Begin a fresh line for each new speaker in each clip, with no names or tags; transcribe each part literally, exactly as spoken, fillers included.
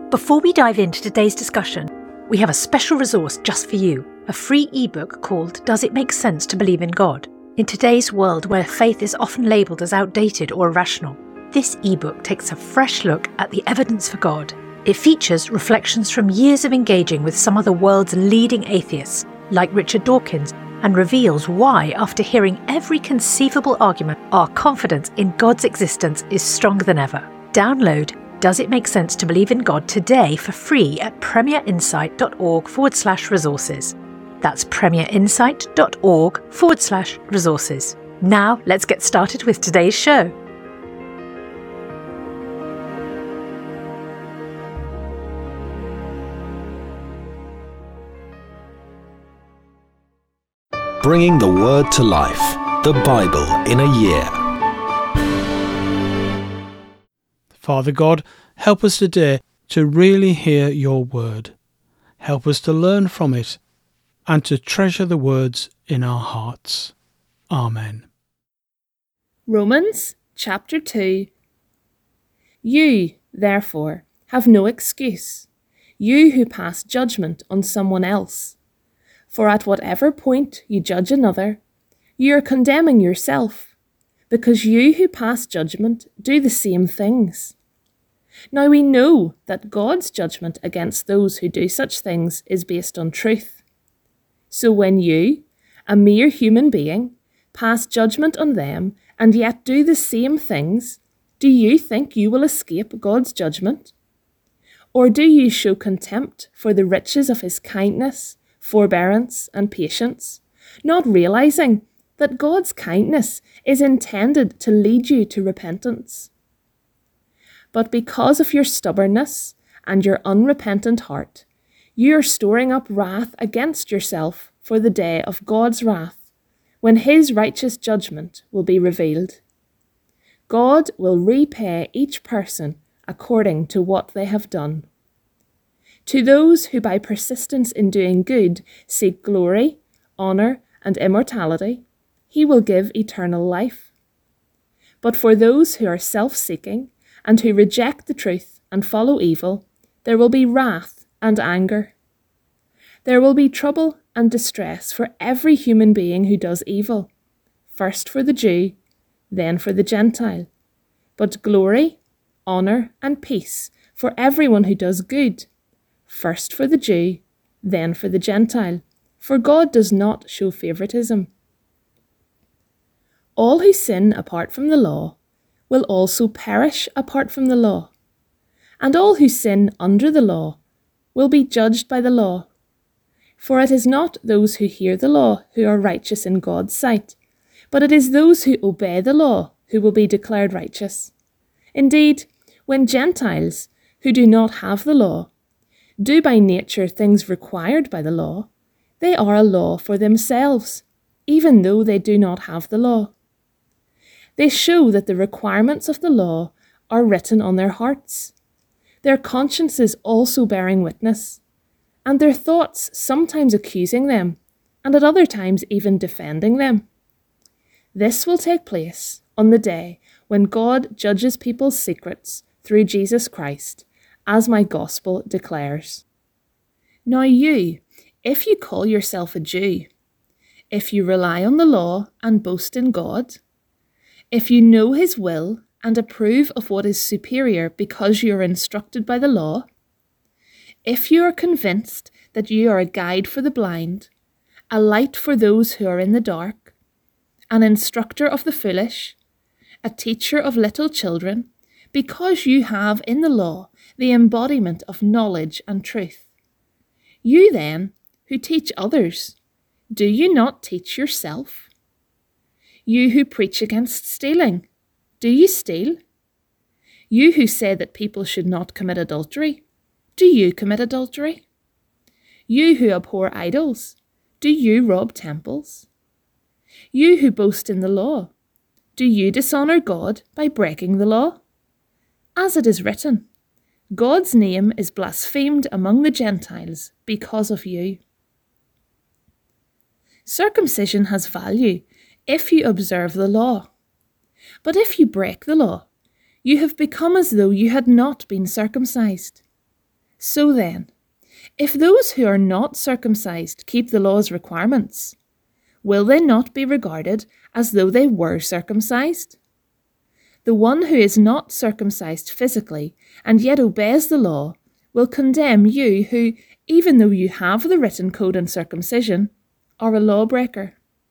Before we dive into today's discussion, we have a special resource just for you, a free ebook called Does It Make Sense to Believe in God? In today's world where faith is often labelled as outdated or irrational, this ebook takes a fresh look at the evidence for God. It features reflections from years of engaging with some of the world's leading atheists, like Richard Dawkins, and reveals why, after hearing every conceivable argument, our confidence in God's existence is stronger than ever. Download Does It Make Sense to Believe in God today for free at premierinsight.org forward slash resources. That's premierinsight.org forward slash resources. Now let's get started with today's show.
Bringing the Word to life, the Bible in a year.
Father God, help us today to really hear your word. Help us to learn from it and to treasure the words in our hearts. Amen.
Romans chapter two. You, therefore, have no excuse, you who pass judgment on someone else. For at whatever point you judge another, you are condemning yourself, because you who pass judgment do the same things. Now we know that God's judgment against those who do such things is based on truth. So when you, a mere human being, pass judgment on them and yet do the same things, do you think you will escape God's judgment? Or do you show contempt for the riches of his kindness, forbearance, and patience, not realizing that God's kindness is intended to lead you to repentance? But because of your stubbornness and your unrepentant heart, you are storing up wrath against yourself for the day of God's wrath, when his righteous judgment will be revealed. God will repay each person according to what they have done. To those who by persistence in doing good seek glory, honour, and immortality, he will give eternal life. But for those who are self-seeking and who reject the truth and follow evil, there will be wrath and anger. There will be trouble and distress for every human being who does evil, first for the Jew, then for the Gentile, but glory, honour, and peace for everyone who does good, first for the Jew, then for the Gentile, for God does not show favouritism. All who sin apart from the law will also perish apart from the law, and all who sin under the law will be judged by the law. For it is not those who hear the law who are righteous in God's sight, but it is those who obey the law who will be declared righteous. Indeed, when Gentiles, who do not have the law, do by nature things required by the law, they are a law for themselves, even though they do not have the law. They show that the requirements of the law are written on their hearts, their consciences also bearing witness, and their thoughts sometimes accusing them, and at other times even defending them. This will take place on the day when God judges people's secrets through Jesus Christ, as my gospel declares. Now you, if you call yourself a Jew, if you rely on the law and boast in God, if you know his will and approve of what is superior because you are instructed by the law, if you are convinced that you are a guide for the blind, a light for those who are in the dark, an instructor of the foolish, a teacher of little children, because you have in the law the embodiment of knowledge and truth. You then, who teach others, do you not teach yourself? You who preach against stealing, do you steal? You who say that people should not commit adultery, do you commit adultery? You who abhor idols, do you rob temples? You who boast in the law, do you dishonour God by breaking the law? As it is written, God's name is blasphemed among the Gentiles because of you. Circumcision has value if you observe the law. But if you break the law, you have become as though you had not been circumcised. So then, if those who are not circumcised keep the law's requirements, will they not be regarded as though they were circumcised? The one who is not circumcised physically and yet obeys the law will condemn you who, even though you have the written code on circumcision, are a lawbreaker.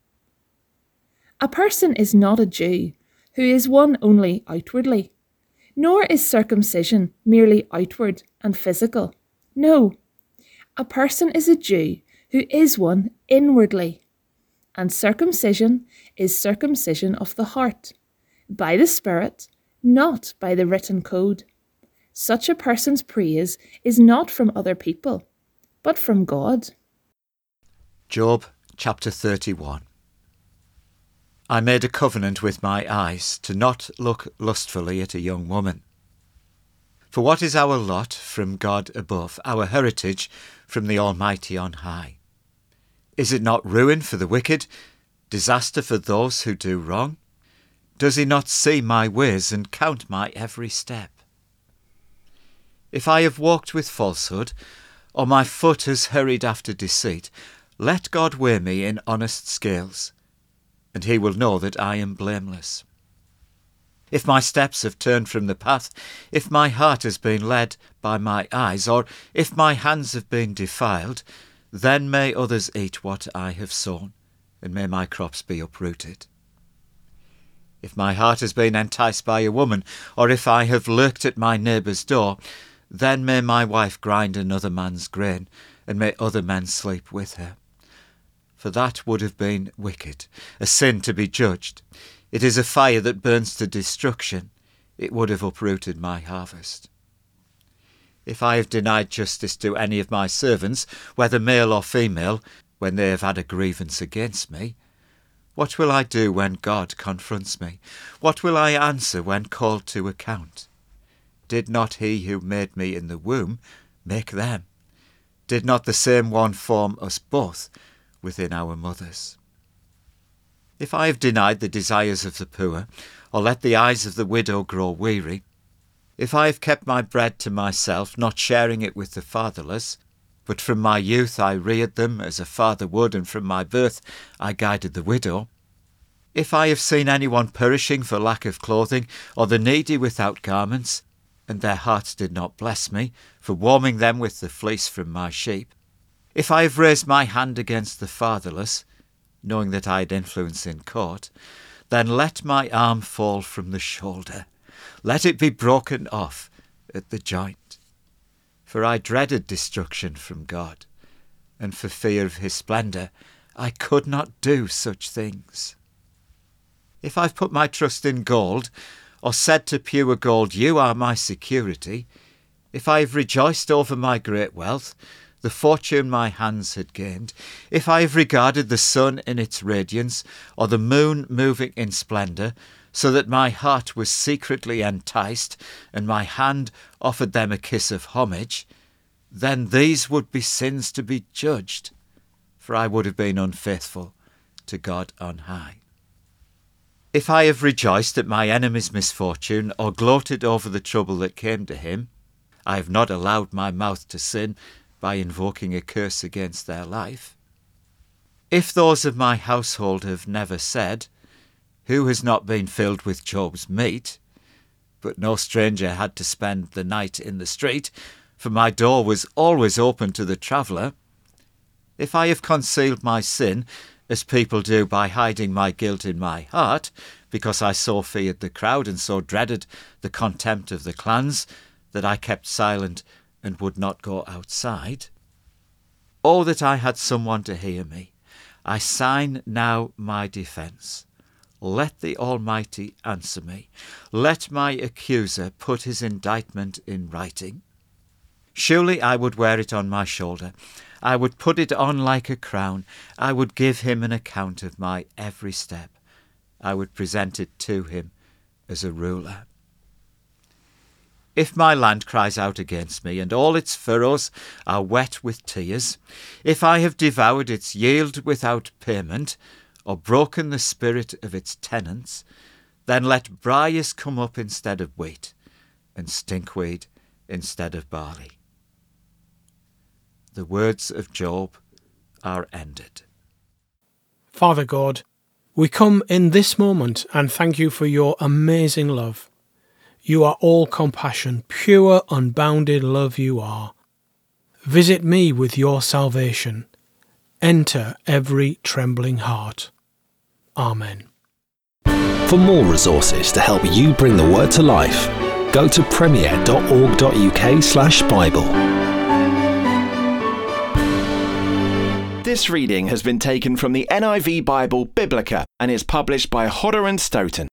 A person is not a Jew who is one only outwardly, nor is circumcision merely outward and physical. No, a person is a Jew who is one inwardly, and circumcision is circumcision of the heart, by the Spirit, not by the written code. Such a person's praise is not from other people, but from God.
Job chapter thirty-one. I made a covenant with my eyes to not look lustfully at a young woman. For what is our lot from God above, our heritage from the Almighty on high? Is it not ruin for the wicked, disaster for those who do wrong? Does he not see my ways and count my every step? If I have walked with falsehood, or my foot has hurried after deceit, let God weigh me in honest scales, and he will know that I am blameless. If my steps have turned from the path, if my heart has been led by my eyes, or if my hands have been defiled, then may others eat what I have sown, and may my crops be uprooted. If my heart has been enticed by a woman, or if I have lurked at my neighbour's door, then may my wife grind another man's grain, and may other men sleep with her. For that would have been wicked, a sin to be judged. It is a fire that burns to destruction. It would have uprooted my harvest. If I have denied justice to any of my servants, whether male or female, when they have had a grievance against me, what will I do when God confronts me? What will I answer when called to account? Did not he who made me in the womb make them? Did not the same one form us both within our mothers? If I have denied the desires of the poor, or let the eyes of the widow grow weary, if I have kept my bread to myself, not sharing it with the fatherless, but from my youth I reared them as a father would, and from my birth I guided the widow, if I have seen anyone perishing for lack of clothing, or the needy without garments, and their hearts did not bless me, for warming them with the fleece from my sheep, if I have raised my hand against the fatherless, knowing that I had influence in court, then let my arm fall from the shoulder. Let it be broken off at the joint. For I dreaded destruction from God, and for fear of his splendour I could not do such things. If I've put my trust in gold, or said to pure gold, you are my security, if I have rejoiced over my great wealth, the fortune my hands had gained, if I have regarded the sun in its radiance, or the moon moving in splendour, so that my heart was secretly enticed, and my hand offered them a kiss of homage, then these would be sins to be judged, for I would have been unfaithful to God on high. If I have rejoiced at my enemy's misfortune, or gloated over the trouble that came to him, I have not allowed my mouth to sin by invoking a curse against their life. If those of my household have never said, who has not been filled with Job's meat? But no stranger had to spend the night in the street, for my door was always open to the traveller. If I have concealed my sin, as people do by hiding my guilt in my heart, because I so feared the crowd and so dreaded the contempt of the clans, that I kept silent and would not go outside. Oh, that I had someone to hear me. I sign now my defence. Let the Almighty answer me. Let my accuser put his indictment in writing. Surely I would wear it on my shoulder. I would put it on like a crown. I would give him an account of my every step. I would present it to him as a ruler. If my land cries out against me, and all its furrows are wet with tears, if I have devoured its yield without payment, or broken the spirit of its tenants, then let briars come up instead of wheat, and stinkweed instead of barley. the words of Job are ended.
Father God, we come in this moment and thank you for your amazing love. You are all compassion, pure, unbounded love you are. Visit me with your salvation. Enter every trembling heart. Amen.
For more resources to help you bring the word to life, go to premier.org.uk slash Bible.
This reading has been taken from the N I V Bible Biblica and is published by Hodder and Stoughton.